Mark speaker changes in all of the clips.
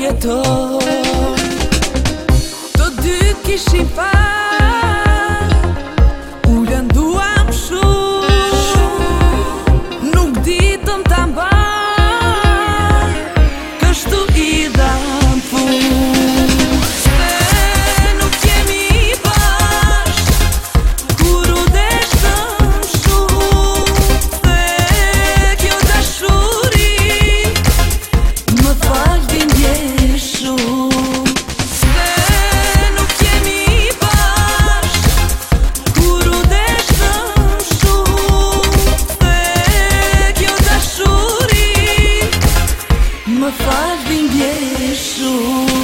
Speaker 1: jetoj. Të dy kishim par, ullën duam shumë, nuk ditëm ta mbaj, kështu i dham fund. Se nuk jemi bashk, kur u deshëm shumë, se kjo dashuri më fal din dje shumë. Se nuk jemi bashk, kur u deshëm shumë, se kjo dashuri më fal din dje shumë.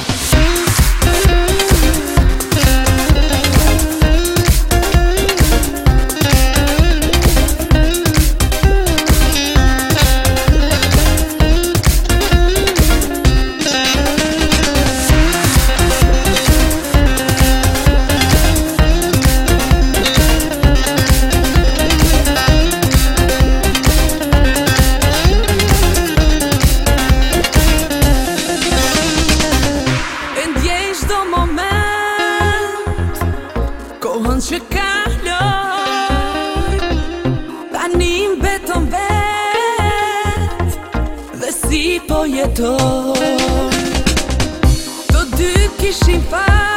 Speaker 1: Kohën që kaloj, tani mbeton vet, dhe si po jetoj. Të dy kishim par,